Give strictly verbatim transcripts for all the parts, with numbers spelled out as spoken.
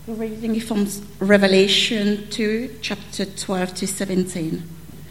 Reading from Revelation two, chapter twelve to seventeen.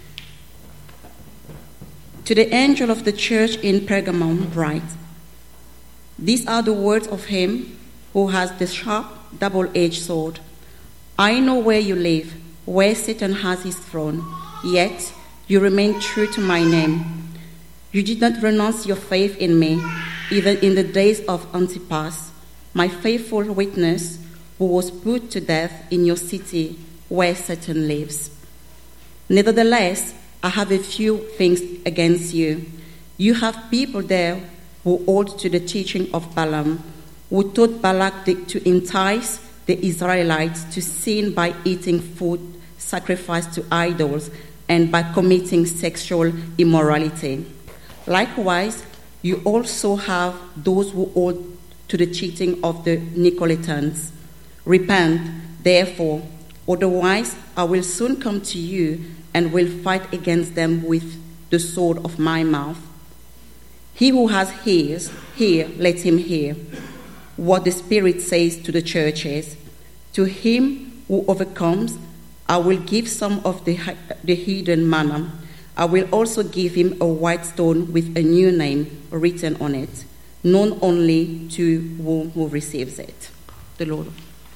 To the angel of the church in Pergamum write, "These are the words of him who has the sharp, double-edged sword. I know where you live, where Satan has his throne, yet you remain true to my name. You did not renounce your faith in me, even in the days of Antipas, my faithful witness, who was put to death in your city where Satan lives. Nevertheless, I have a few things against you. You have people there who hold to the teaching of Balaam, who taught Balak to entice the Israelites to sin by eating food sacrificed to idols and by committing sexual immorality. Likewise, you also have those who hold to the teaching of the Nicolaitans. Repent, therefore, otherwise I will soon come to you and will fight against them with the sword of my mouth. He who has ears, hear, let him hear what the Spirit says to the churches. To him who overcomes, I will give some of the, the hidden manna. I will also give him a white stone with a new name written on it, known only to whom who receives it." The Lord.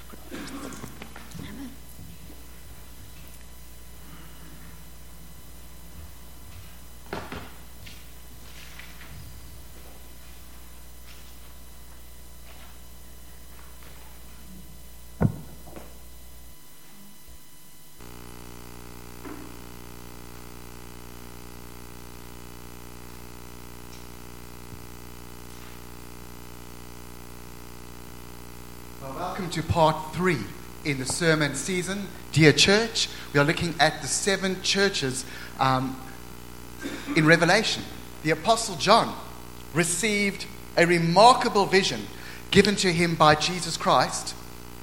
Welcome to part three in the sermon season. Dear church, we are looking at the seven churches um, in Revelation. The Apostle John received a remarkable vision given to him by Jesus Christ.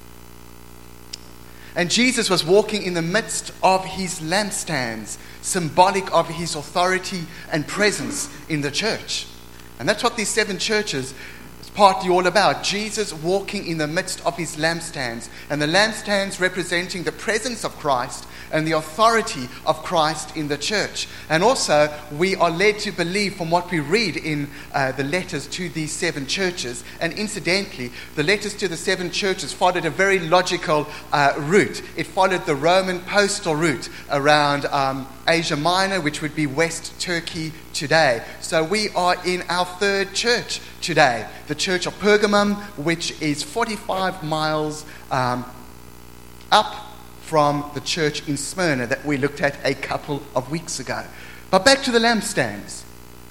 And Jesus was walking in the midst of his lampstands, symbolic of his authority and presence in the church. And that's what these seven churches partly all about. Jesus walking in the midst of his lampstands, and the lampstands representing the presence of Christ and the authority of Christ in the church. And also, we are led to believe from what we read in uh, the letters to these seven churches. And incidentally, the letters to the seven churches followed a very logical uh, route. It followed the Roman postal route around um, Asia Minor, which would be West Turkey today. So we are in our third church today, the Church of Pergamum, which is forty-five miles um, up from the church in Smyrna that we looked at a couple of weeks ago. But back to the lampstands.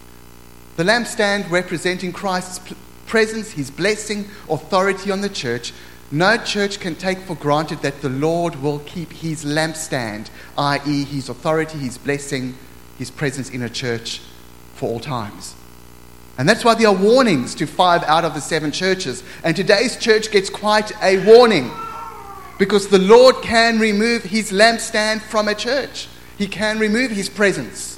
The lampstand representing Christ's p- presence, his blessing, authority on the church. No church can take for granted that the Lord will keep his lampstand, that is his authority, his blessing, his presence in a church for all times. And that's why there are warnings to five out of the seven churches. And today's church gets quite a warning, because the Lord can remove his lampstand from a church. He can remove his presence.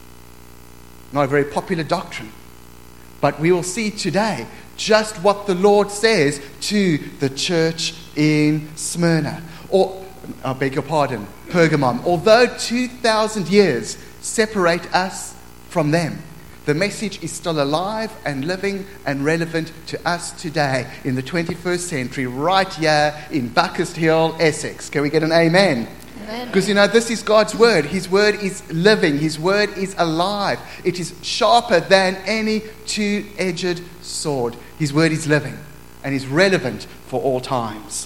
Not a very popular doctrine, but we will see today just what the Lord says to the church in Smyrna. Or, I beg your pardon, Pergamum. Although two thousand years separate us from them, the message is still alive and living and relevant to us today in the twenty-first century, right here in Buckhurst Hill, Essex. Can we get an amen? Because, you know, this is God's word. His word is living. His word is alive. It is sharper than any two-edged sword. His word is living and is relevant for all times.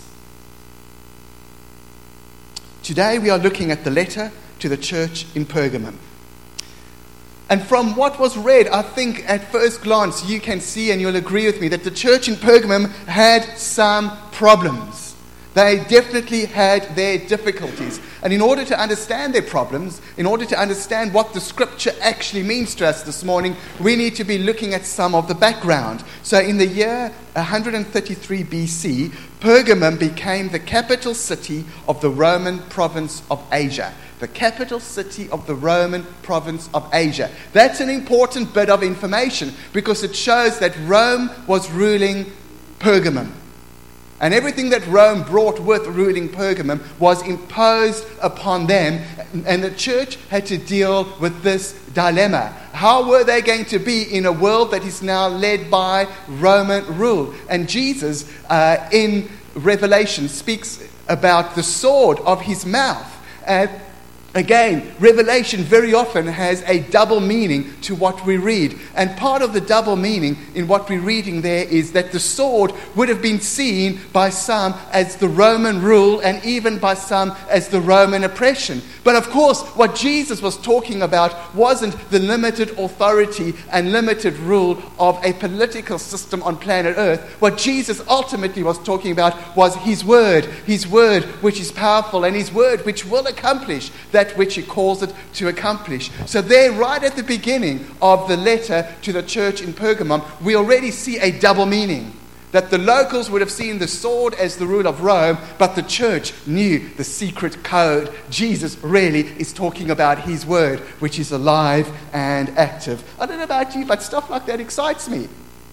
Today we are looking at the letter to the church in Pergamum. And from what was read, I think at first glance you can see, and you'll agree with me, that the church in Pergamum had some problems. They definitely had their difficulties. And in order to understand their problems, in order to understand what the scripture actually means to us this morning, we need to be looking at some of the background. So in the year one thirty-three B C, Pergamum became the capital city of the Roman province of Asia. The capital city of the Roman province of Asia. That's an important bit of information because it shows that Rome was ruling Pergamum. And everything that Rome brought with ruling Pergamum was imposed upon them. And the church had to deal with this dilemma. How were they going to be in a world that is now led by Roman rule? And Jesus, uh, in Revelation, speaks about the sword of his mouth. And again, Revelation very often has a double meaning to what we read. And part of the double meaning in what we're reading there is that the sword would have been seen by some as the Roman rule and even by some as the Roman oppression. But of course, what Jesus was talking about wasn't the limited authority and limited rule of a political system on planet Earth. What Jesus ultimately was talking about was his word, his word which is powerful and his word which will accomplish that which he calls it to accomplish. So there, right at the beginning of the letter to the church in Pergamum, we already see a double meaning. That the locals would have seen the sword as the rule of Rome, but the church knew the secret code. Jesus really is talking about his word, which is alive and active. I don't know about you, but stuff like that excites me.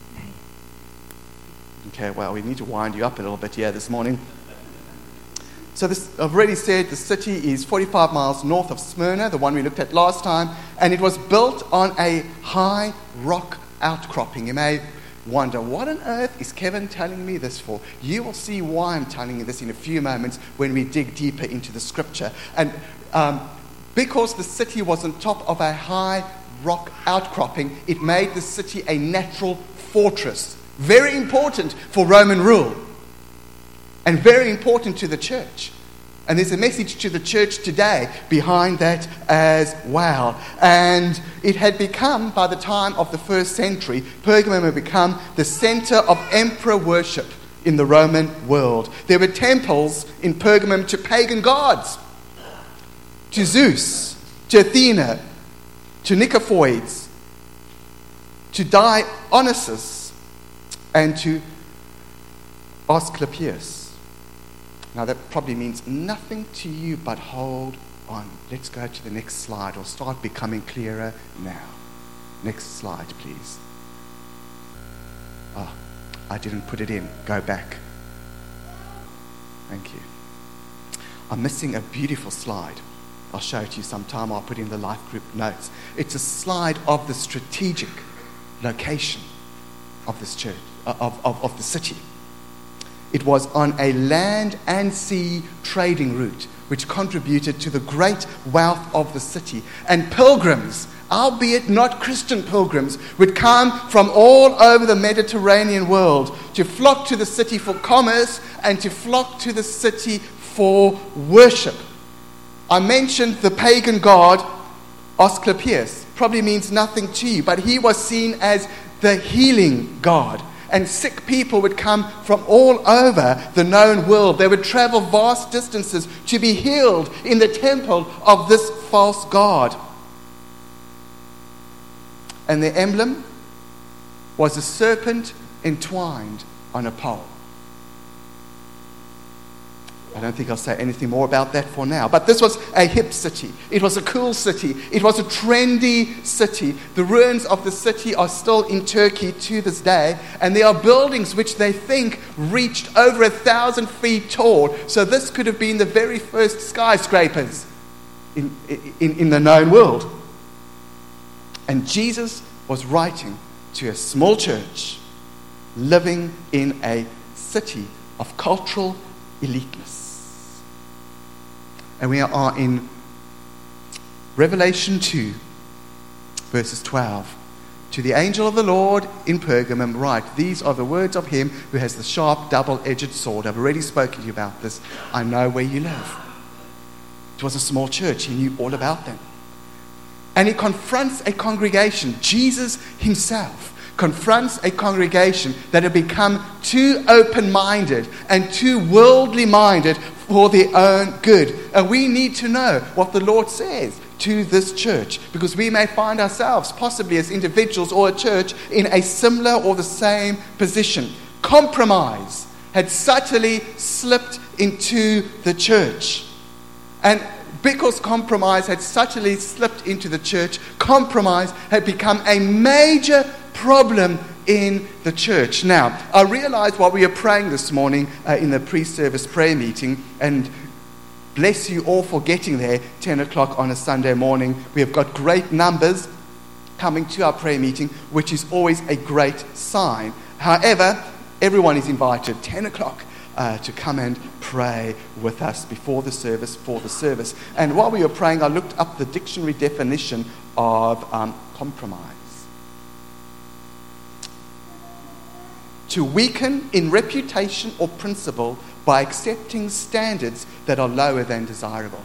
Okay, well, we need to wind you up a little bit here this morning. So this, I've already said the city is forty-five miles north of Smyrna, the one we looked at last time, and it was built on a high rock outcropping. You may wonder, what on earth is Kevin telling me this for? You will see why I'm telling you this in a few moments when we dig deeper into the scripture. And um, because the city was on top of a high rock outcropping, it made the city a natural fortress. Very important for Roman rule. And very important to the church. And there's a message to the church today behind that as well. And it had become, by the time of the first century, Pergamum had become the center of emperor worship in the Roman world. There were temples in Pergamum to pagan gods, to Zeus, to Athena, to Nicophoids, to Dionysus, and to Asclepius. Now that probably means nothing to you, but hold on. Let's go to the next slide. It'll start becoming clearer now. Next slide, please. Oh, I didn't put it in. Go back. Thank you. I'm missing a beautiful slide. I'll show it to you sometime. I'll put in the life group notes. It's a slide of the strategic location of this church, of, of, of the city. It was on a land and sea trading route, which contributed to the great wealth of the city. And pilgrims, albeit not Christian pilgrims, would come from all over the Mediterranean world to flock to the city for commerce and to flock to the city for worship. I mentioned the pagan god Asclepius. Probably means nothing to you, but he was seen as the healing god. And sick people would come from all over the known world. They would travel vast distances to be healed in the temple of this false god. And their emblem was a serpent entwined on a pole. I don't think I'll say anything more about that for now. But this was a hip city. It was a cool city. It was a trendy city. The ruins of the city are still in Turkey to this day. And there are buildings which they think reached over a thousand feet tall. So this could have been the very first skyscrapers in, in, in the known world. And Jesus was writing to a small church living in a city of cultural eliteness. And we are in Revelation two, verses twelve. To the angel of the Lord in Pergamum write, these are the words of him who has the sharp double-edged sword. I've already spoken to you about this. I know where you live. It was a small church. He knew all about them. And he confronts a congregation. Jesus himself confronts a congregation that had become too open-minded and too worldly-minded for their own good. And we need to know what the Lord says to this church, because we may find ourselves, possibly as individuals or a church, in a similar or the same position. Compromise had subtly slipped into the church. And because compromise had subtly slipped into the church, compromise had become a major problem in the church. Now, I realized while we were praying this morning uh, in the pre-service prayer meeting, and bless you all for getting there, ten o'clock on a Sunday morning. We have got great numbers coming to our prayer meeting, which is always a great sign. However, everyone is invited, ten o'clock, uh, to come and pray with us before the service, for the service. And while we were praying, I looked up the dictionary definition of um, compromise. To weaken in reputation or principle by accepting standards that are lower than desirable.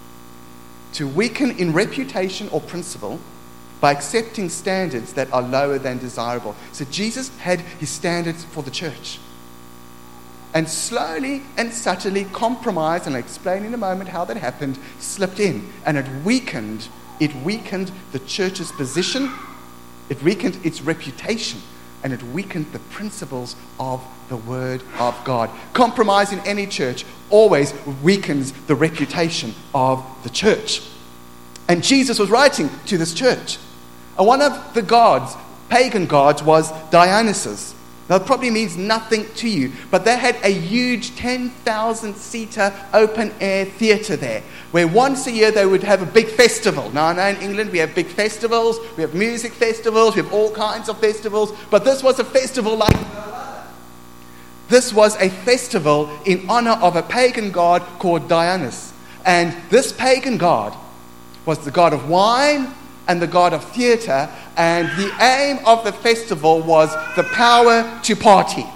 To weaken in reputation or principle by accepting standards that are lower than desirable. So Jesus had his standards for the church. And slowly and subtly compromise, and I'll explain in a moment how that happened, slipped in. And it weakened, it weakened the church's position, it weakened its reputation, and it weakened the principles of the Word of God. Compromise in any church always weakens the reputation of the church. And Jesus was writing to this church. And one of the gods, pagan gods, was Dionysus. Now, it probably means nothing to you, but they had a huge ten thousand seater open-air theatre there, where once a year they would have a big festival. Now, I know in England we have big festivals, we have music festivals, we have all kinds of festivals, but this was a festival like no other. This was a festival in honor of a pagan god called Dionysus. And this pagan god was the god of wine and the god of theatre, and the aim of the festival was the power to party.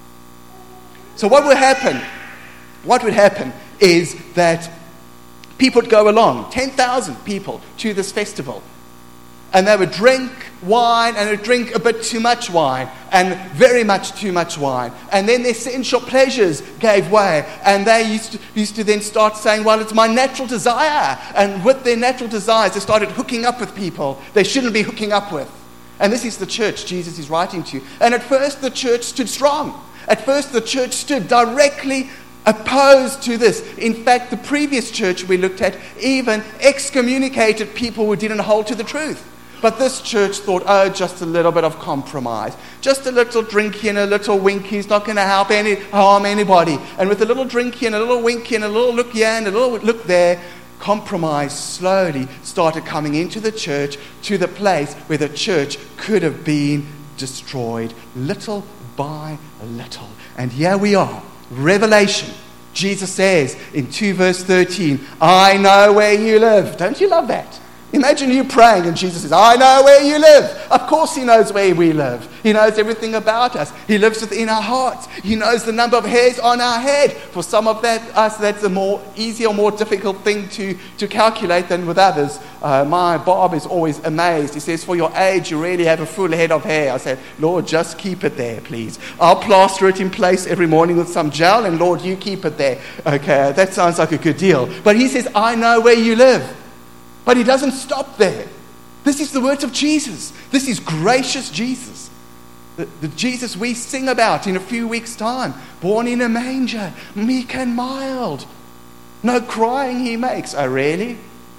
So what would happen? What would happen is that people would go along, ten thousand people, to this festival, and they would drink wine, and they would drink a bit too much wine, and very much too much wine. And then their sensual pleasures gave way, and they used to, used to then start saying, well, it's my natural desire. And with their natural desires, they started hooking up with people they shouldn't be hooking up with. And this is the church Jesus is writing to. And at first, the church stood strong. At first, the church stood directly opposed to this. In fact, the previous church we looked at even excommunicated people who didn't hold to the truth. But this church thought, oh, just a little bit of compromise. Just a little drinky and a little winky is not going to help any harm anybody. And with a little drinky and a little winky and a little look here and a little look there, compromise slowly started coming into the church, to the place where the church could have been destroyed little by little. And here we are, Revelation. Jesus says in two verse thirteen, I know where you live. Don't you love that? Imagine you praying and Jesus says, I know where you live. Of course he knows where we live. He knows everything about us. He lives within our hearts. He knows the number of hairs on our head. For some of that, us, that's a more easy or more difficult thing to, to calculate than with others. Uh, my Bob is always amazed. He says, for your age, you really have a full head of hair. I said, Lord, just keep it there, please. I'll plaster it in place every morning with some gel, and Lord, you keep it there. Okay, that sounds like a good deal. But he says, I know where you live. But he doesn't stop there. This is the words of Jesus. This is gracious Jesus. The, the Jesus we sing about in a few weeks' time. Born in a manger, meek and mild. No crying he makes. Oh, really?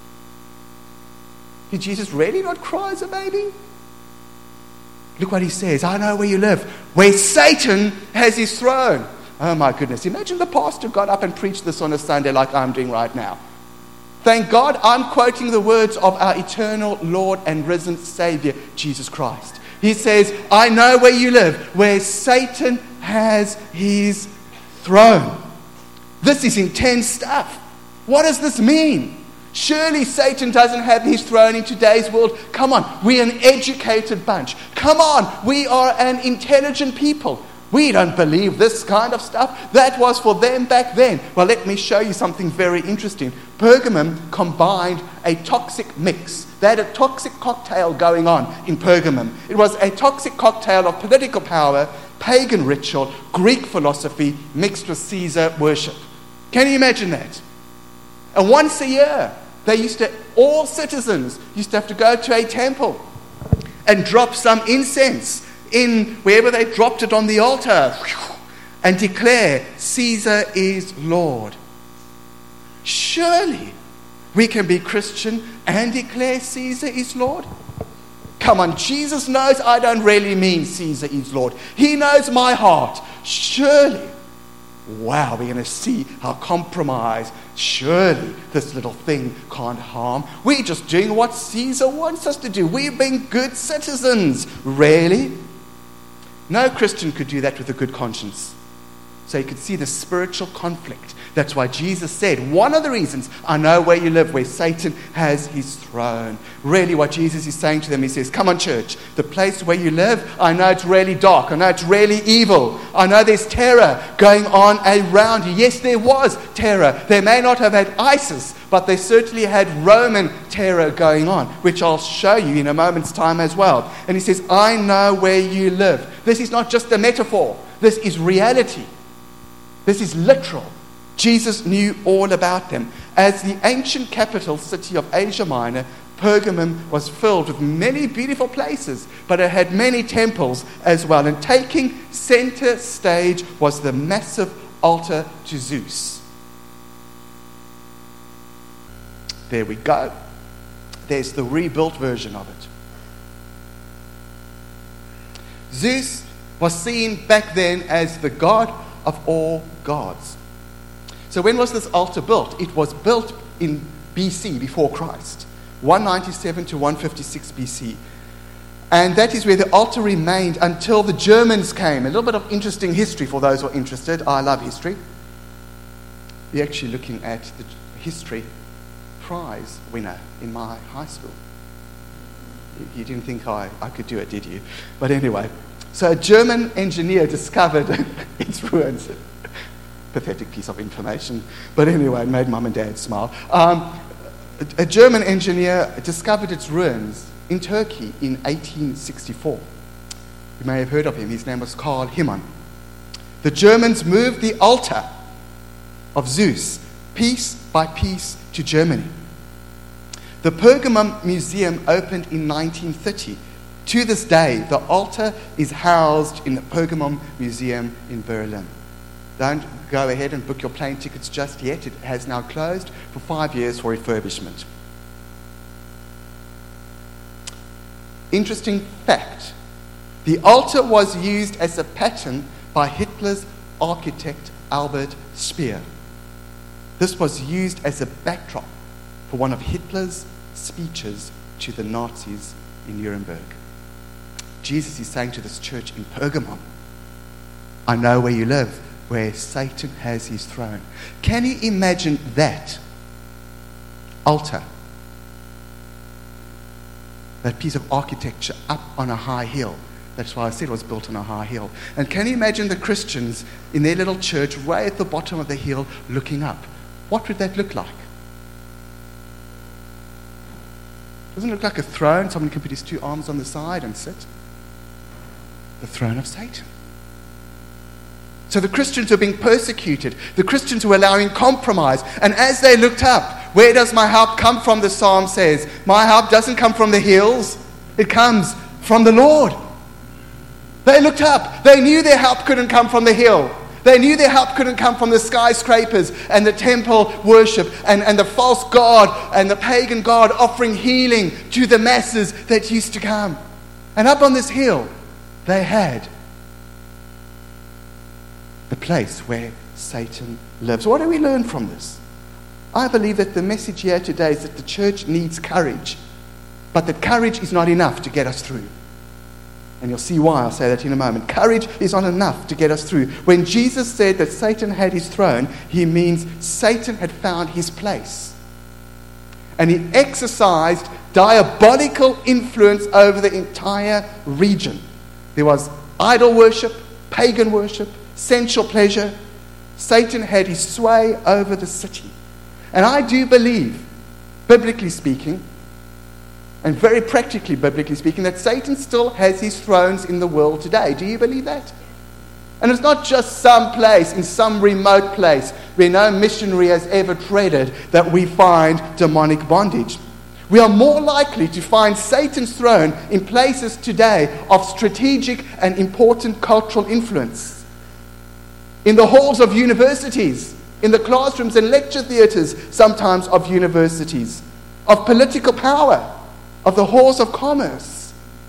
Did Jesus really not cry as a baby? Look what he says. I know where you live. Where Satan has his throne. Oh, my goodness. Imagine the pastor got up and preached this on a Sunday like I'm doing right now. Thank God I'm quoting the words of our eternal Lord and risen Savior, Jesus Christ. He says, I know where you live, where Satan has his throne. This is intense stuff. What does this mean? Surely Satan doesn't have his throne in today's world. Come on, we're an educated bunch. Come on, we are an intelligent people. We don't believe this kind of stuff. That was for them back then. Well, let me show you something very interesting. Pergamum combined a toxic mix. They had a toxic cocktail going on in Pergamum. It was a toxic cocktail of political power, pagan ritual, Greek philosophy, mixed with Caesar worship. Can you imagine that? And once a year, they used to, all citizens used to have to go to a temple and drop some incense in wherever they dropped it on the altar and declare Caesar is Lord. Surely we can be Christian and declare Caesar is Lord. Come on, Jesus knows I don't really mean Caesar is Lord. He knows my heart. Surely, wow, we're going to see how compromise, surely this little thing can't harm. We're just doing what Caesar wants us to do. We're being good citizens. Really? No Christian could do that with a good conscience. So you could see the spiritual conflict. That's why Jesus said, one of the reasons I know where you live, where Satan has his throne. Really what Jesus is saying to them, he says, come on church, the place where you live, I know it's really dark. I know it's really evil. I know there's terror going on around you. Yes, there was terror. They may not have had ISIS, but they certainly had Roman terror going on, which I'll show you in a moment's time as well. And he says, I know where you live. This is not just a metaphor. This is reality. This is literal. Jesus knew all about them. As the ancient capital city of Asia Minor, Pergamum was filled with many beautiful places, but it had many temples as well. And taking center stage was the massive altar to Zeus. There we go. There's the rebuilt version of it. Zeus was seen back then as the god of all gods. So when was this altar built? It was built in B C, before Christ, one ninety-seven to one fifty-six B C. And that is where the altar remained until the Germans came. A little bit of interesting history for those who are interested. I love history. We're actually looking at the history prize winner in my high school. You didn't think I, I could do it, did you? But anyway, so a German engineer discovered its ruins. Pathetic piece of information. But anyway, it made mum and dad smile. Um, a, a German engineer discovered its ruins in Turkey in eighteen sixty-four. You may have heard of him. His name was Karl Himmann. The Germans moved the altar of Zeus piece by piece to Germany. The Pergamum Museum opened in nineteen thirty. To this day, the altar is housed in the Pergamum Museum in Berlin. Don't go ahead and book your plane tickets just yet. It has now closed for five years for refurbishment. Interesting fact. The altar was used as a pattern by Hitler's architect Albert Speer. This was used as a backdrop for one of Hitler's speeches to the Nazis in Nuremberg. Jesus is saying to this church in Pergamum, I know where you live, where Satan has his throne. Can you imagine that altar, that piece of architecture up on a high hill? That's why I said it was built on a high hill. And can you imagine the Christians in their little church way at the bottom of the hill looking up? What would that look like? Doesn't it look like a throne? Someone can put his two arms on the side and sit. The throne of Satan. So the Christians were being persecuted. The Christians were allowing compromise. And as they looked up, where does my help come from? The psalm says, my help doesn't come from the hills. It comes from the Lord. They looked up. They knew their help couldn't come from the hill. They knew their help couldn't come from the skyscrapers and the temple worship and, and the false god and the pagan god offering healing to the masses that used to come. And up on this hill, they had the place where Satan lives. What do we learn from this? I believe that the message here today is that the church needs courage, but that courage is not enough to get us through. And you'll see why. I'll say that in a moment. Courage is not enough to get us through. When Jesus said that Satan had his throne, he means Satan had found his place. And he exercised diabolical influence over the entire region. There was idol worship, pagan worship, sensual pleasure. Satan had his sway over the city. And I do believe, biblically speaking, and very practically, biblically speaking, that Satan still has his thrones in the world today. Do you believe that? And it's not just some place, in some remote place, where no missionary has ever treaded, that we find demonic bondage. We are more likely to find Satan's throne in places today of strategic and important cultural influence. In the halls of universities, in the classrooms and lecture theatres, sometimes of universities, of political power, of the halls of commerce.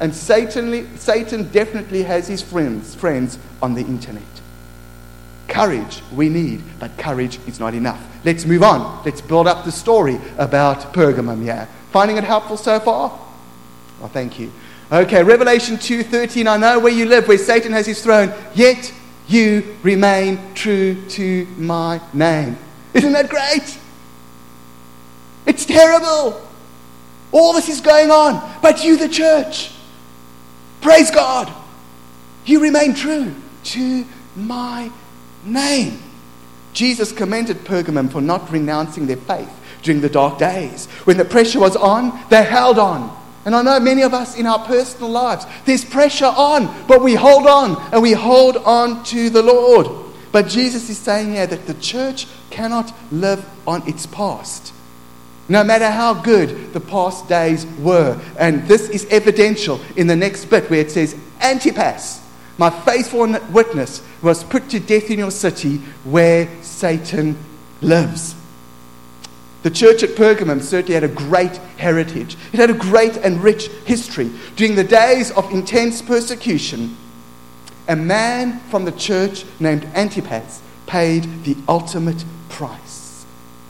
And Satan, Satan definitely has his friends, friends on the internet. Courage we need, but courage is not enough. Let's move on. Let's build up the story about Pergamum here. Finding it helpful so far? Oh, thank you. Okay, Revelation two thirteen. I know where you live, where Satan has his throne, yet you remain true to my name. Isn't that great? It's terrible. All this is going on, but you, the church, praise God, you remain true to my name. Jesus commended Pergamum for not renouncing their faith during the dark days. When the pressure was on, they held on. And I know many of us in our personal lives, there's pressure on, but we hold on and we hold on to the Lord. But Jesus is saying here that the church cannot live on its past, no matter how good the past days were. And this is evidential in the next bit where it says, Antipas, my faithful witness, was put to death in your city where Satan lives. The church at Pergamum certainly had a great heritage. It had a great and rich history. During the days of intense persecution, a man from the church named Antipas paid the ultimate price.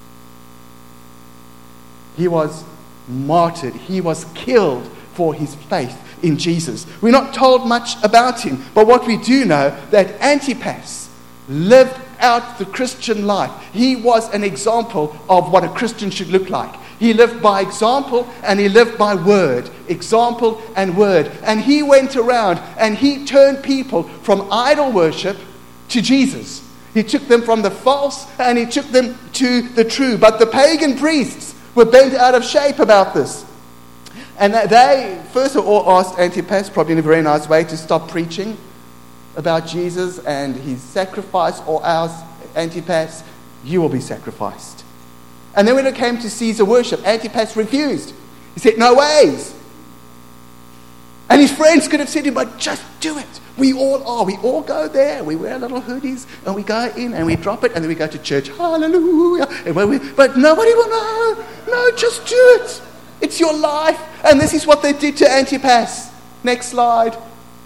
He was martyred. He was killed for his faith in Jesus. We're not told much about him, but what we do know, that Antipas lived out the Christian life. He was an example of what a Christian should look like. He lived by example and he lived by word. Example and word. And he went around and he turned people from idol worship to Jesus. He took them from the false and he took them to the true. But the pagan priests were bent out of shape about this. And they first of all asked Antipas, probably in a very nice way, to stop preaching about Jesus and his sacrifice, or else, Antipas, you will be sacrificed. And then when it came to Caesar worship, Antipas refused. He said, no ways. And his friends could have said to him, but just do it. We all are. We all go there. We wear little hoodies and we go in and we drop it and then we go to church. Hallelujah. And when we, but nobody will know. No, just do it. It's your life. And this is what they did to Antipas. Next slide.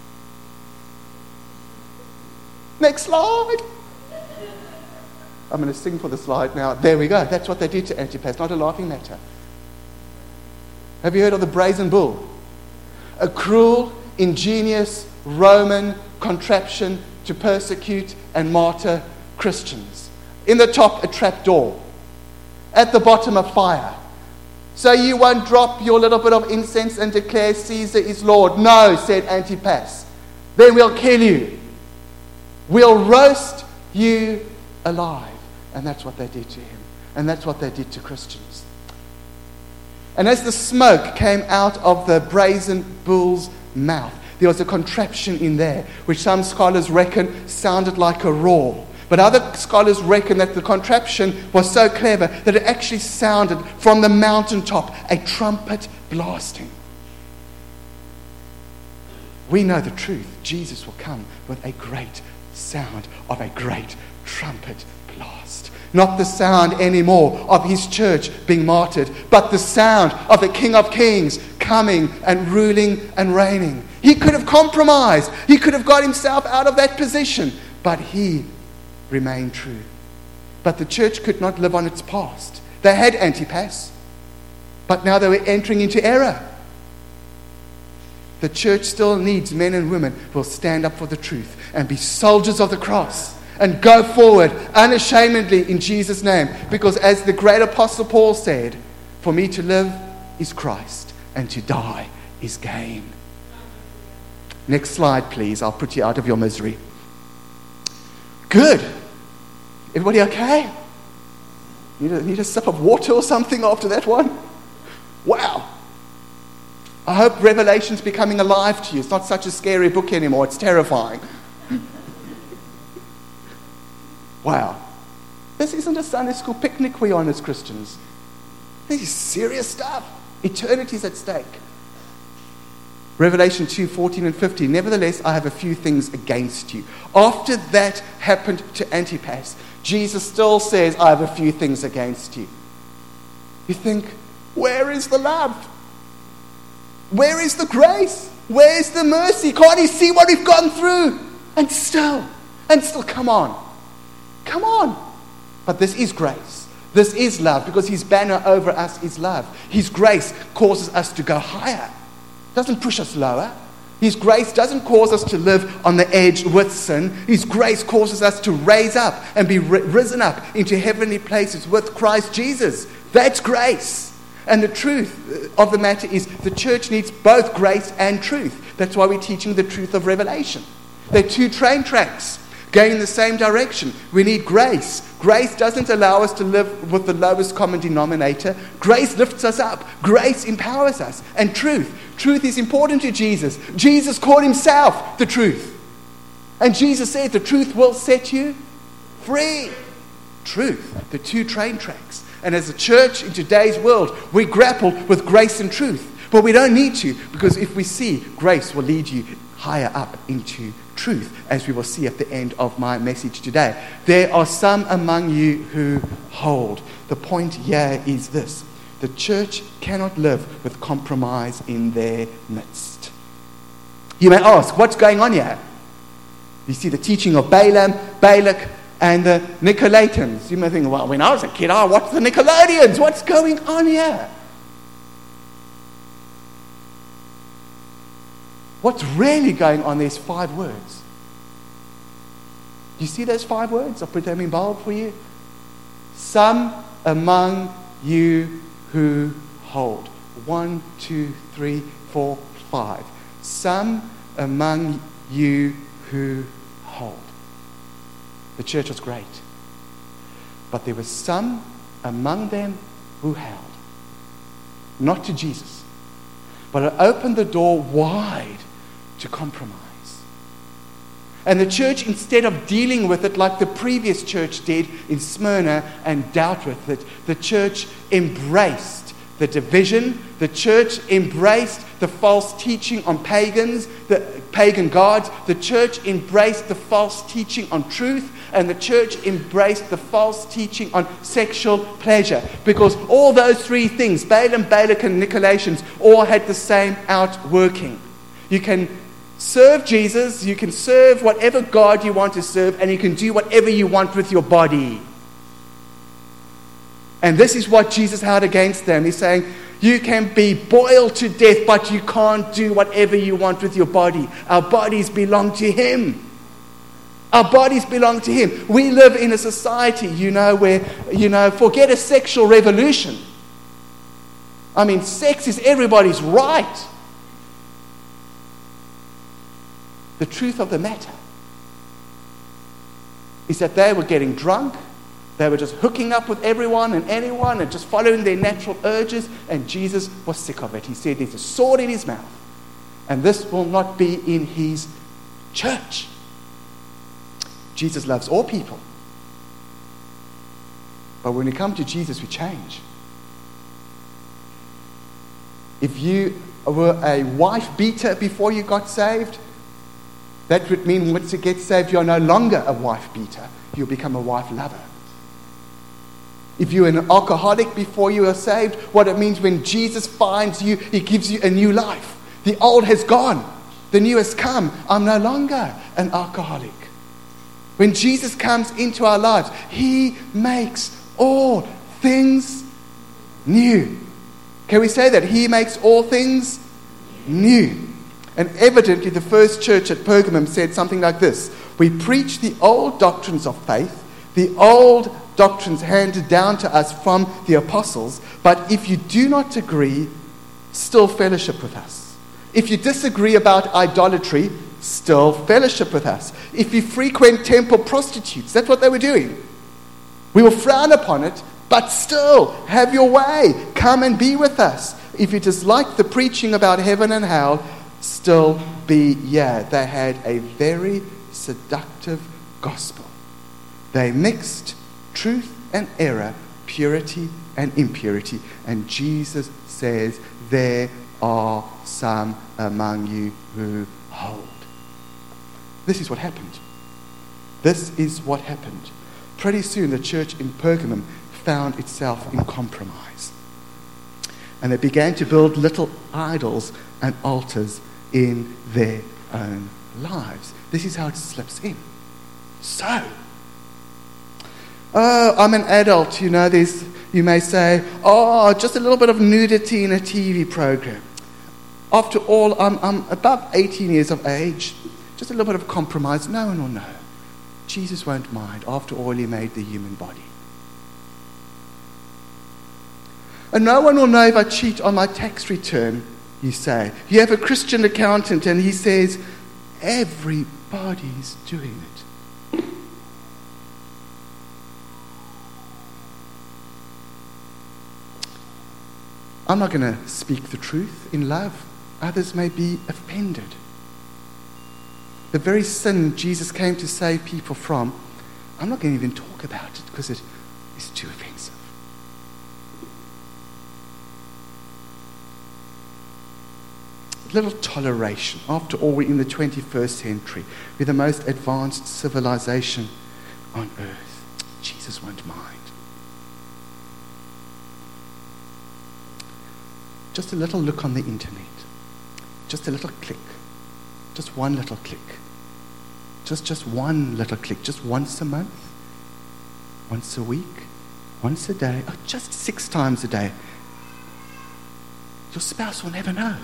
Next slide. I'm going to sing for the slide now. There we go. That's what they did to Antipas. Not a laughing matter. Have you heard of the brazen bull? A cruel, ingenious Roman contraption to persecute and martyr Christians. In the top, a trap door. At the bottom, a fire. So you won't drop your little bit of incense and declare Caesar is Lord. No, said Antipas. Then we'll kill you. We'll roast you alive. And that's what they did to him. And that's what they did to Christians. And as the smoke came out of the brazen bull's mouth, there was a contraption in there, which some scholars reckon sounded like a roar. But other scholars reckon that the contraption was so clever that it actually sounded from the mountaintop, a trumpet blasting. We know the truth. Jesus will come with a great sound of a great trumpet blast. Not the sound anymore of his church being martyred, but the sound of the King of Kings coming and ruling and reigning. He could have compromised. He could have got himself out of that position, but he remained true. But the church could not live on its past. They had Antipas, but now they were entering into error. The church still needs men and women who will stand up for the truth and be soldiers of the cross and go forward unashamedly in Jesus' name. Because as the great apostle Paul said, for me to live is Christ and to die is gain. Next slide, please. I'll put you out of your misery. Good. Everybody okay? Need a, need a sip of water or something after that one? Wow. I hope Revelation's becoming alive to you. It's not such a scary book anymore. It's terrifying. Wow. This isn't a Sunday school picnic we're on as Christians. This is serious stuff. Eternity's at stake. Revelation two, fourteen and fifteen. Nevertheless, I have a few things against you. After that happened to Antipas, Jesus still says, I have a few things against you. You think, where is the love? Where is the grace? Where's the mercy? Can't you see what we've gone through? And still, and still, come on. Come on. But this is grace. This is love, because his banner over us is love. His grace causes us to go higher. It doesn't push us lower. His grace doesn't cause us to live on the edge with sin. His grace causes us to raise up and be risen up into heavenly places with Christ Jesus. That's grace. And the truth of the matter is the church needs both grace and truth. That's why we're teaching the truth of Revelation. They're two train tracks going in the same direction. We need grace. Grace doesn't allow us to live with the lowest common denominator. Grace lifts us up. Grace empowers us. And truth. Truth is important to Jesus. Jesus called himself the truth. And Jesus said the truth will set you free. Truth. The two train tracks. And as a church in today's world, we grapple with grace and truth. But we don't need to, because if we see, grace will lead you higher up into truth, as we will see at the end of my message today. There are some among you who hold. The point here is this. The church cannot live with compromise in their midst. You may ask, what's going on here? You see the teaching of Balaam, Balak, and the Nicolaitans. You may think, well, when I was a kid, I watched the Nickelodeons. What's going on here? What's really going on there is five words. You see those five words? I'll put them in bold for you. Some among you who hold. One, two, three, four, five. Some among you who hold. The church was great. But there were some among them who held. Not to Jesus. But it opened the door wide to compromise. And the church, instead of dealing with it like the previous church did in Smyrna and dealt with it, the church embraced the division. The church embraced the false teaching on pagans, the pagan gods. The church embraced the false teaching on truth. And the church embraced the false teaching on sexual pleasure. Because all those three things, Balaam, Balak, and Nicolaitans, all had the same outworking. You can serve Jesus, you can serve whatever God you want to serve, and you can do whatever you want with your body. And this is what Jesus held against them. He's saying, you can be boiled to death, but you can't do whatever you want with your body. Our bodies belong to Him. Our bodies belong to Him. We live in a society, you know, where, you know, forget a sexual revolution. I mean, sex is everybody's right. The truth of the matter is that they were getting drunk. They were just hooking up with everyone and anyone and just following their natural urges. And Jesus was sick of it. He said there's a sword in His mouth. And this will not be in His church. Jesus loves all people. But when we come to Jesus, we change. If you were a wife beater before you got saved, that would mean once you get saved, you're no longer a wife beater. You'll become a wife lover. If you're an alcoholic before you are saved, what it means when Jesus finds you, He gives you a new life. The old has gone. The new has come. I'm no longer an alcoholic. When Jesus comes into our lives, He makes all things new. Can we say that? He makes all things new. And evidently the first church at Pergamum said something like this. We preach the old doctrines of faith, the old doctrines handed down to us from the apostles, but if you do not agree, still fellowship with us. If you disagree about idolatry, still fellowship with us. If you frequent temple prostitutes, that's what they were doing. We will frown upon it, but still have your way. Come and be with us. If you dislike the preaching about heaven and hell, still be here. They had a very seductive gospel. They mixed truth and error, purity and impurity. And Jesus says, there are some among you who hold. This is what happened. This is what happened. Pretty soon the church in Pergamum found itself in compromise. And they began to build little idols and altars in their own lives. This is how it slips in. So, oh, I'm an adult, you know, there's, you may say, oh, just a little bit of nudity in a T V program. After all, I'm, I'm above eighteen years of age. Just a little bit of compromise. No one will know. Jesus won't mind. After all, he made the human body. And no one will know if I cheat on my tax return, you say. You have a Christian accountant and he says, everybody's doing it. I'm not going to speak the truth in love. Others may be offended. The very sin Jesus came to save people from, I'm not going to even talk about it because it is too offensive. A little toleration. After all, we're in the twenty-first century. We're the most advanced civilization on earth. Jesus won't mind. Just a little look on the internet. Just a little click. Just one little click. Just, just one little click. Just once a month. Once a week. Once a day. Oh, just six times a day. Your spouse will never know.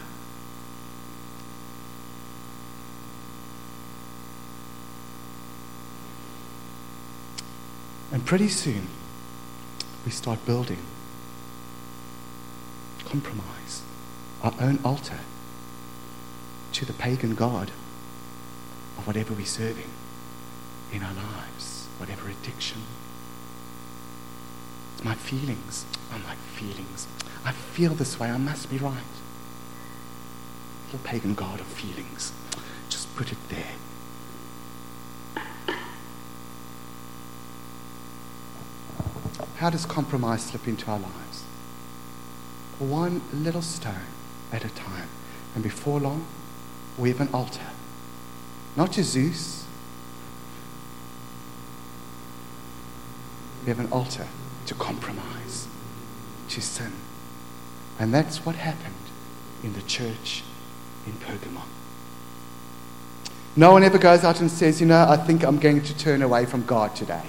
And pretty soon, we start building. Compromise. Our own altar to the pagan god of whatever we're serving in our lives, whatever addiction. It's my feelings. Oh, my feelings. I feel this way. I must be right. Little pagan god of feelings. Just put it there. How does compromise slip into our lives? One little stone at a time. And before long, we have an altar. Not to Zeus. We have an altar to compromise, to sin. And that's what happened in the church in Pergamum. No one ever goes out and says, you know, I think I'm going to turn away from God today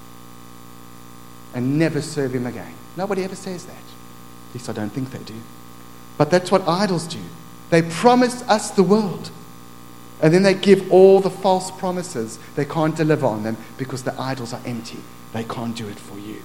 and never serve him again. Nobody ever says that. At least I don't think they do. But that's what idols do. They promise us the world. And then they give all the false promises. They can't deliver on them because the idols are empty. They can't do it for you.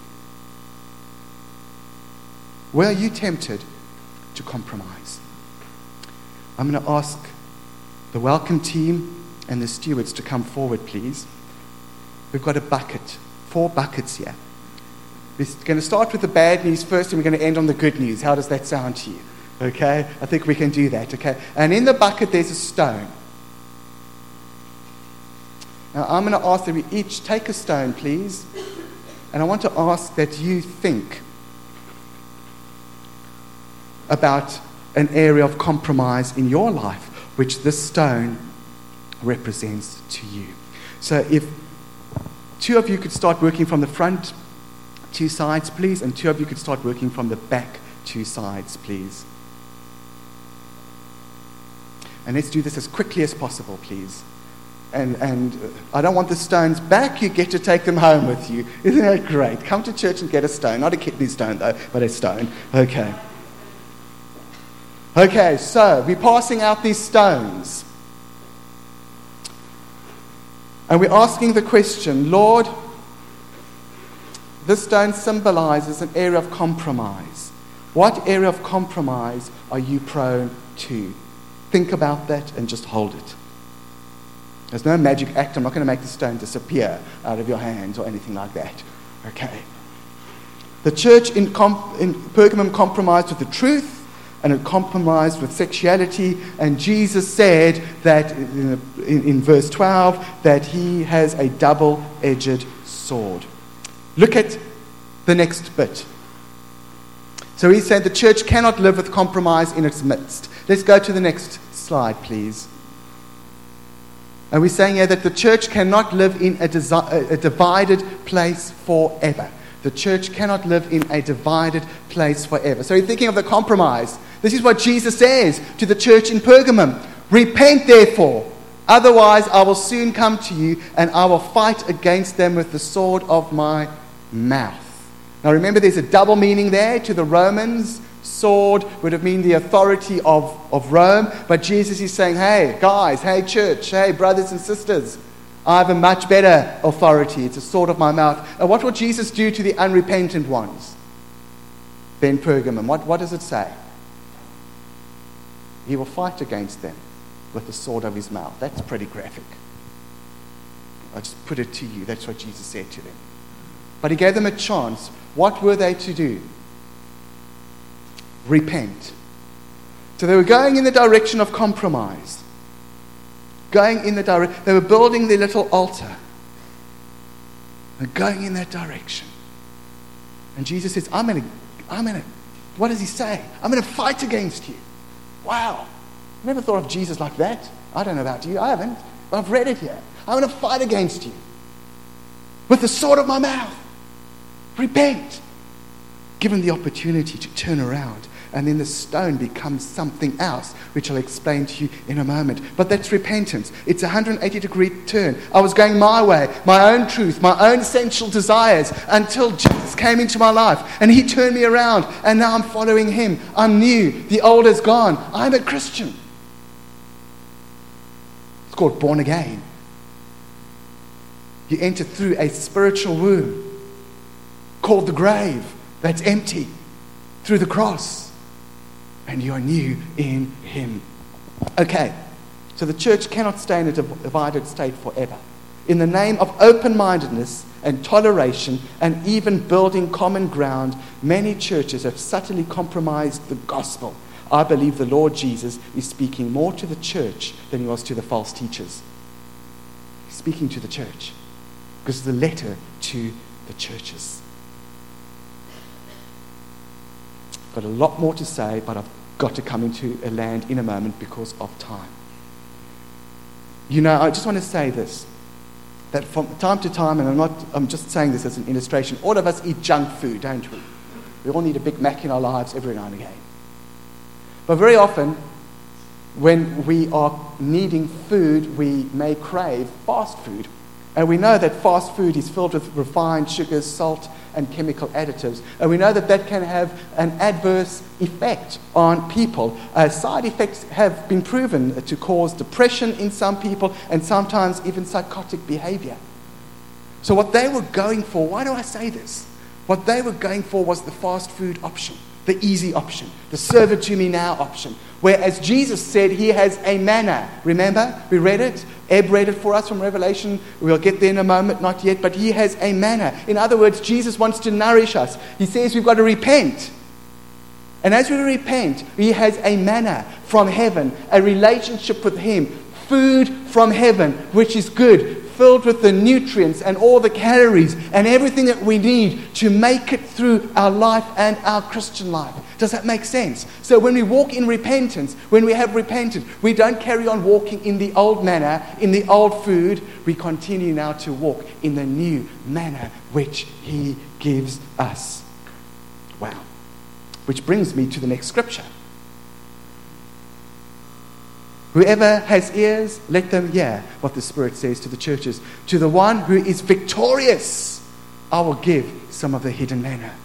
Where are you tempted to compromise? I'm going to ask the welcome team and the stewards to come forward, please. We've got a bucket, four buckets here. We're going to start with the bad news first and we're going to end on the good news. How does that sound to you? Okay? I think we can do that, okay? And in the bucket there's a stone. Now I'm going to ask that we each take a stone, please. And I want to ask that you think about an area of compromise in your life which this stone represents to you. So if two of you could start working from the front two sides, please, and two of you could start working from the back two sides, please. And let's do this as quickly as possible, please. And and I don't want the stones back. You get to take them home with you. Isn't that great? Come to church and get a stone. Not a kidney stone, though, but a stone. Okay. Okay, so we're passing out these stones. And we're asking the question, Lord, this stone symbolizes an area of compromise. What area of compromise are you prone to? Think about that and just hold it. There's no magic act. I'm not going to make the stone disappear out of your hands or anything like that. Okay. The church in, comp- in Pergamum compromised with the truth and it compromised with sexuality. And Jesus said that in, in, in verse twelve that he has a double-edged sword. Look at the next bit. So he said the church cannot live with compromise in its midst. Let's go to the next slide, please. And we're saying here that the church cannot live in a, desi- a divided place forever. The church cannot live in a divided place forever. So you're thinking of the compromise. This is what Jesus says to the church in Pergamum. Repent therefore, otherwise I will soon come to you, and I will fight against them with the sword of my mouth. Now remember, there's a double meaning there. To the Romans, sword would have meant the authority of, of Rome. But Jesus is saying, hey, guys, hey, church, hey, brothers and sisters, I have a much better authority. It's a sword of my mouth. And what will Jesus do to the unrepentant ones? Then Pergamum, what, what does it say? He will fight against them with the sword of his mouth. That's pretty graphic. I just put it to you. That's what Jesus said to them. But he gave them a chance. What were they to do? Repent. So they were going in the direction of compromise. Going in the direction. They were building their little altar. They're going in that direction. And Jesus says, I'm going to, I'm going to, what does he say? I'm going to fight against you. Wow. I never thought of Jesus like that. I don't know about you. I haven't. But I've read it here. I'm going to fight against you with the sword of my mouth. Repent. Given the opportunity to turn around, and then the stone becomes something else, which I'll explain to you in a moment. But that's repentance. It's a one hundred eighty degree turn. I was going my way, my own truth, my own essential desires, until Jesus came into my life, and he turned me around, and now I'm following him. I'm new. The old is gone. I'm a Christian. It's called born again. You enter through a spiritual womb called the grave that's empty through the cross, and you are new in him. Okay, so the church cannot stay in a divided state forever. In the name of open-mindedness and toleration and even building common ground, many churches have subtly compromised the gospel. I believe the Lord Jesus is speaking more to the church than he was to the false teachers. He's speaking to the church because it's the letter to the churches. Got a lot more to say, but I've got to come into a land in a moment because of time. You know, I just want to say this, that from time to time, and I'm not, I'm just saying this as an illustration, all of us eat junk food, don't we? We all need a Big Mac in our lives every now and again. But very often, when we are needing food, we may crave fast food. And we know that fast food is filled with refined sugars, salt, and chemical additives. And we know that that can have an adverse effect on people. Uh, side effects have been proven to cause depression in some people and sometimes even psychotic behavior. So what they were going for, why do I say this? What they were going for was the fast food option, the easy option, the serve it to me now option. Whereas Jesus said he has a manna. Remember? We read it. Eb read it for us from Revelation. We'll get there in a moment, not yet. But he has a manna. In other words, Jesus wants to nourish us. He says we've got to repent. And as we repent, he has a manna from heaven, a relationship with him, food from heaven, which is good, filled with the nutrients and all the calories and everything that we need to make it through our life and our Christian life. Does that make sense? So when we walk in repentance, when we have repented, we don't carry on walking in the old manner, in the old food. We continue now to walk in the new manner which he gives us. Wow. Which brings me to the next scripture. Whoever has ears, let them hear what the Spirit says to the churches. To the one who is victorious, I will give some of the hidden manna.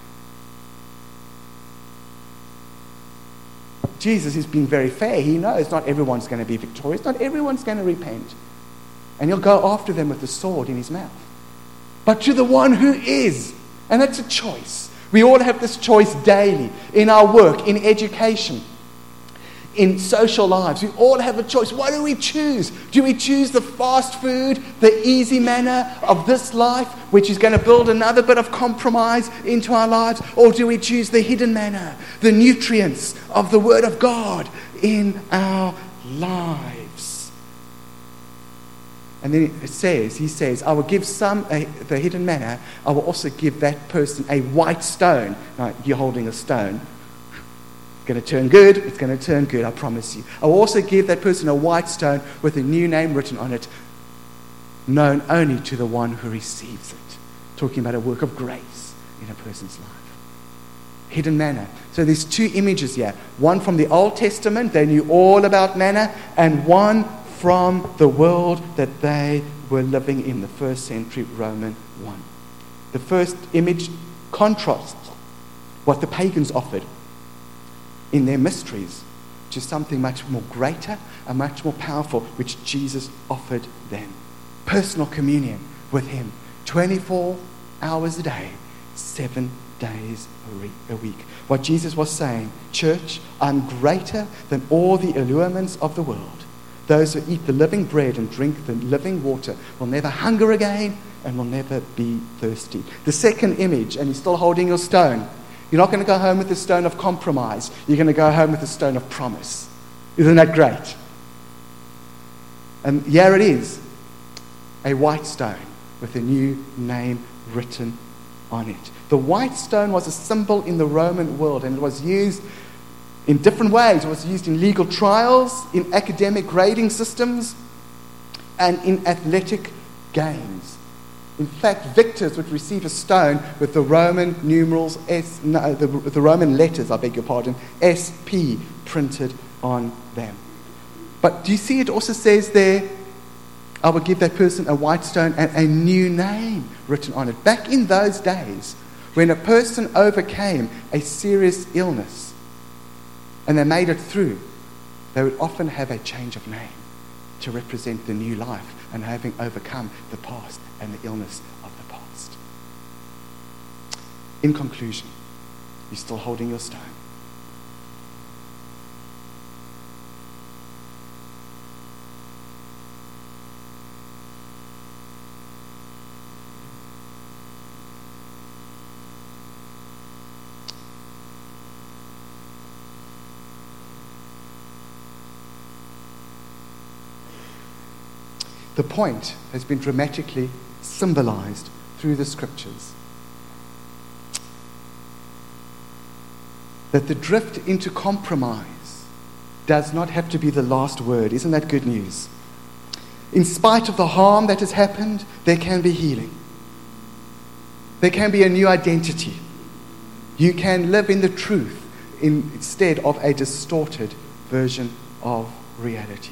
Jesus is being very fair. He knows not everyone's going to be victorious. Not everyone's going to repent. And he'll go after them with the sword in his mouth. But to the one who is, and that's a choice. We all have this choice daily in our work, in education, in social lives. We all have a choice. What do we choose? Do we choose the fast food, the easy manner of this life, which is going to build another bit of compromise into our lives? Or do we choose the hidden manna, the nutrients of the Word of God in our lives? And then it says, he says, I will give some a, the hidden manna. I will also give that person a white stone. Now, you're holding a stone. Going to turn good, it's going to turn good, I promise you. I will also give that person a white stone with a new name written on it, known only to the one who receives it. Talking about a work of grace in a person's life. hidden manna. So there's two images here. One from the Old Testament, they knew all about manna, and one from the world that they were living in, the first century Roman one. The first image contrasts what the pagans offered in their mysteries to something much more greater and much more powerful, which Jesus offered them. Personal communion with him, twenty-four hours a day, seven days a week. What Jesus was saying, church, I'm greater than all the allurements of the world. Those who eat the living bread and drink the living water will never hunger again and will never be thirsty. The second image, and you're still holding your stone, you're not going to go home with the stone of compromise. You're going to go home with the stone of promise. Isn't that great? And here it is, a white stone with a new name written on it. The white stone was a symbol in the Roman world, and it was used in different ways. It was used in legal trials, in academic grading systems, and in athletic games. In fact, victors would receive a stone with the Roman numerals, S, no, the, the Roman letters, I beg your pardon, S P printed on them. But do you see it also says there, I will give that person a white stone and a new name written on it. Back in those days, when a person overcame a serious illness and they made it through, they would often have a change of name to represent the new life and having overcome the past and the illness of the past. In conclusion, you're still holding your stone. The point has been dramatically symbolized through the scriptures. That the drift into compromise does not have to be the last word. Isn't that good news? In spite of the harm that has happened, there can be healing. There can be a new identity. You can live in the truth instead of a distorted version of reality.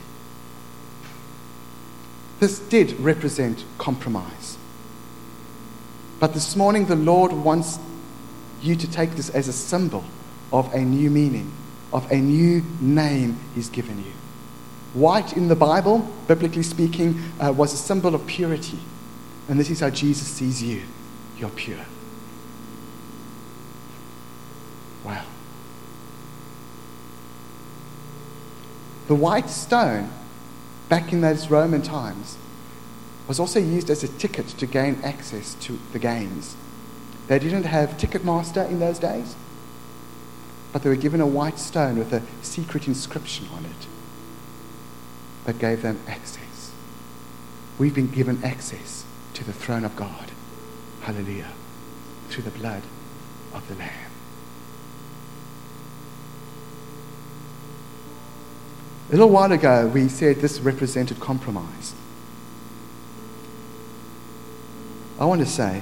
This did represent compromise. But this morning, the Lord wants you to take this as a symbol of a new meaning, of a new name He's given you. White in the Bible, biblically speaking, uh, was a symbol of purity. And this is how Jesus sees you. You're pure. Wow. The white stone, back in those Roman times, was also used as a ticket to gain access to the games. They didn't have Ticketmaster in those days, but they were given a white stone with a secret inscription on it that gave them access. We've been given access to the throne of God. Hallelujah. Through the blood of the Lamb. A little while ago, we said this represented compromise. I want to say,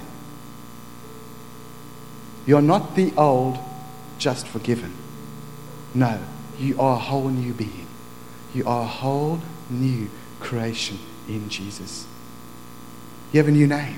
you're not the old, just forgiven. No, you are a whole new being. You are a whole new creation in Jesus. You have a new name.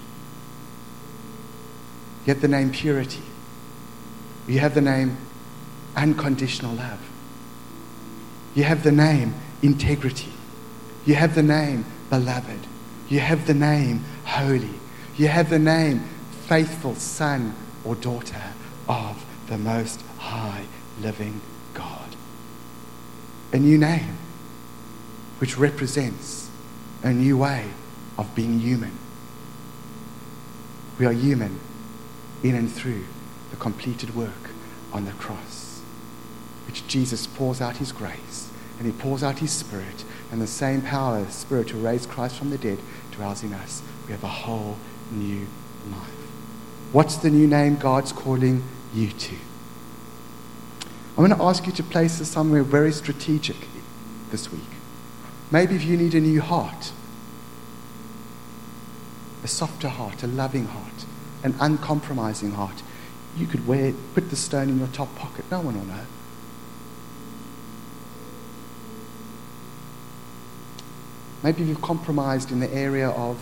You have the name purity. You have the name unconditional love. You have the name integrity. You have the name beloved. You have the name holy. You have the name faithful son or daughter of the Most High living God. A new name which represents a new way of being human. We are human in and through the completed work on the cross, which Jesus pours out His grace and He pours out His Spirit, and the same power, the Spirit who raised Christ from the dead, dwells in us. We have a whole new life. What's the new name God's calling you to? I'm going to ask you to place this somewhere very strategic this week. Maybe if you need a new heart, a softer heart, a loving heart, an uncompromising heart, You could wear, put the stone in your top pocket. No one will know. Maybe you've compromised in the area of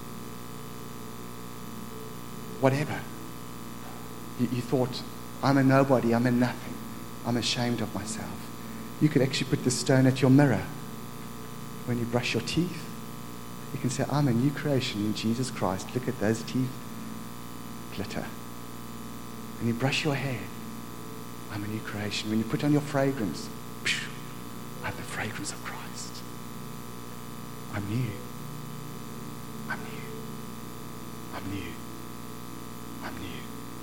whatever. You, you thought, I'm a nobody, I'm a nothing, I'm ashamed of myself. You could actually put the stone at your mirror. When you brush your teeth, you can say, I'm a new creation in Jesus Christ. Look at those teeth glitter. When you brush your hair, I'm a new creation. When you put on your fragrance, I have the fragrance of Christ. I'm new. I'm new. I'm new. I'm new.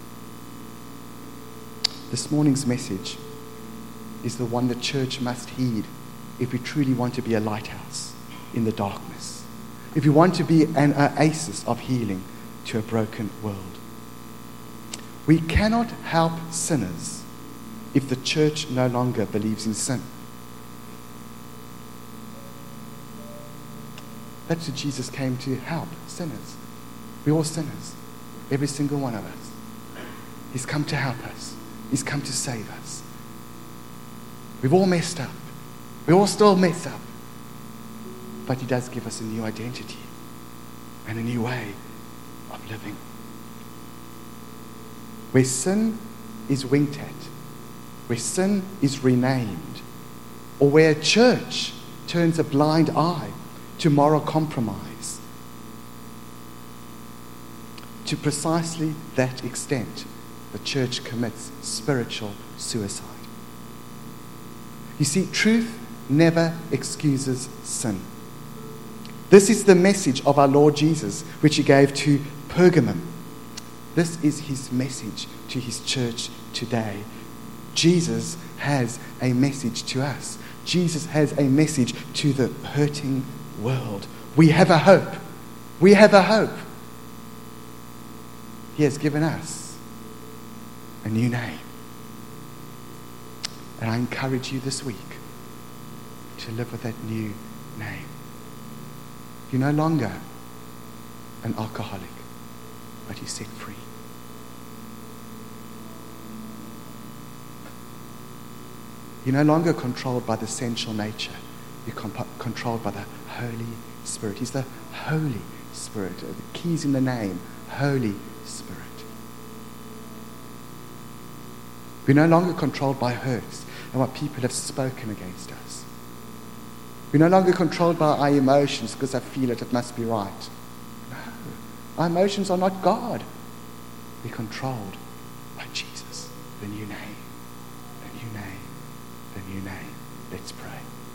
This morning's message is the one the church must heed if we truly want to be a lighthouse in the darkness, if we want to be an oasis of healing to a broken world. We cannot help sinners if the church no longer believes in sin. That's what Jesus came to help, sinners. We're all sinners, every single one of us. He's come to help us. He's come to save us. We've all messed up. We all still mess up. But he does give us a new identity and a new way of living. Where sin is winked at, where sin is renamed, or where a church turns a blind eye to moral compromise, to precisely that extent, the church commits spiritual suicide. You see, truth never excuses sin. This is the message of our Lord Jesus, which he gave to Pergamum. This is his message to his church today. Jesus has a message to us. Jesus has a message to the hurting world. We have a hope. We have a hope. He has given us a new name. And I encourage you this week to live with that new name. You're no longer an alcoholic, but you're set free. You're no longer controlled by the sensual nature. You're comp- controlled by the Holy Spirit. He's the Holy Spirit. The key's in the name, Holy Spirit. We're no longer controlled by hurts and what people have spoken against us. We're no longer controlled by our emotions because I feel it, it must be right. No. Our emotions are not God. We're controlled by Jesus, the new name, the new name, the new name. Let's pray.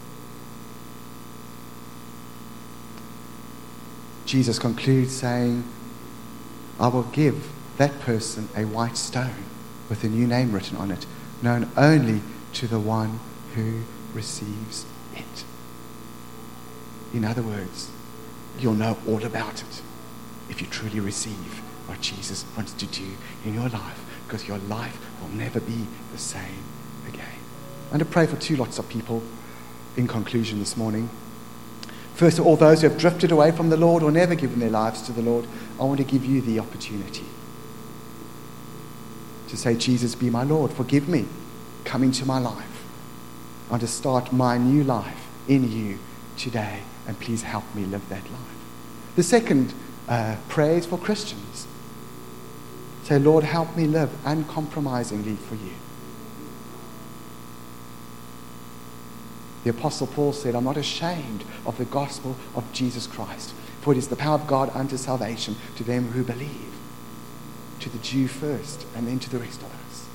Jesus concludes saying, I will give that person a white stone with a new name written on it, known only to the one who receives it. In other words, you'll know all about it if you truly receive what Jesus wants to do in your life, because your life will never be the same again. I'm going to pray for two lots of people in conclusion this morning. First of all, those who have drifted away from the Lord or never given their lives to the Lord, I want to give you the opportunity to say, Jesus, be my Lord, forgive me, come into my life. I want to start my new life in you today, and please help me live that life. The second uh, prayer is for Christians. Say, Lord, help me live uncompromisingly for you. The Apostle Paul said, I'm not ashamed of the gospel of Jesus Christ, for it is the power of God unto salvation to them who believe, to the Jew first, and then to the rest of us.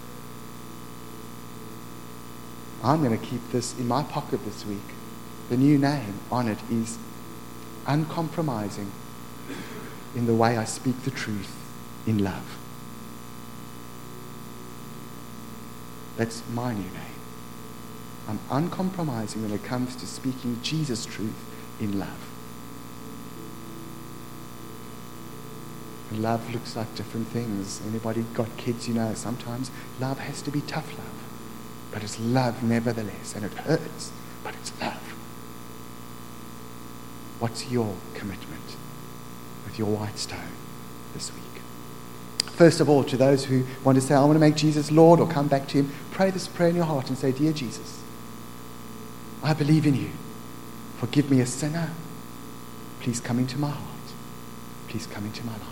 I'm going to keep this in my pocket this week. The new name on it is uncompromising in the way I speak the truth in love. That's my new name. I'm uncompromising when it comes to speaking Jesus' truth in love. And love looks like different things. Anybody got kids, you know, sometimes love has to be tough love. But it's love nevertheless, and it hurts, but it's love. What's your commitment with your white stone this week? First of all, to those who want to say, I want to make Jesus Lord or come back to him, pray this prayer in your heart and say, Dear Jesus, I believe in you. Forgive me a sinner. Please come into my heart. Please come into my life.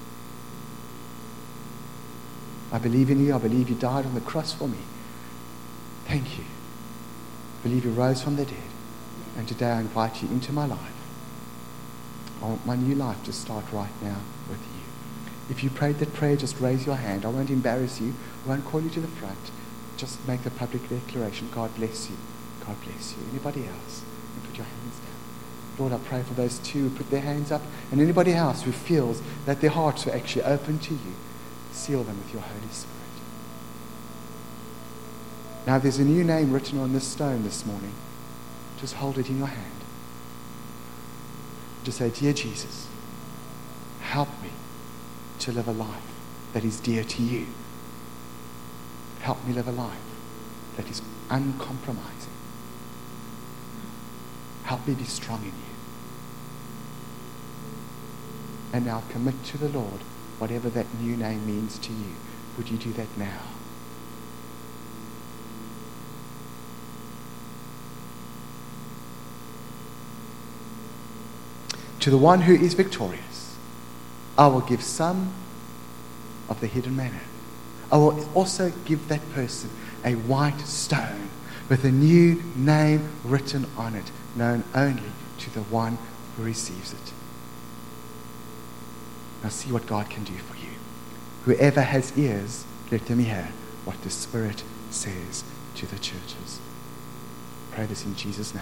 I believe in you. I believe you died on the cross for me. Thank you. I believe you rose from the dead. And today I invite you into my life. I want my new life to start right now with you. If you prayed that prayer, just raise your hand. I won't embarrass you. I won't call you to the front. Just make the public declaration. God bless you. God bless you. Anybody else? And put your hands down. Lord, I pray for those two who put their hands up, and anybody else who feels that their hearts are actually open to you. Seal them with your Holy Spirit. Now there's a new name written on this stone this morning. Just hold it in your hand. Just say, Dear Jesus, help me to live a life that is dear to you. Help me live a life that is uncompromising. Help me be strong in you. And now commit to the Lord whatever that new name means to you. Would you do that now? To the one who is victorious, I will give some of the hidden manna. I will also give that person a white stone with a new name written on it, known only to the one who receives it. Now see what God can do for you. Whoever has ears, let them hear what the Spirit says to the churches. Pray this in Jesus' name.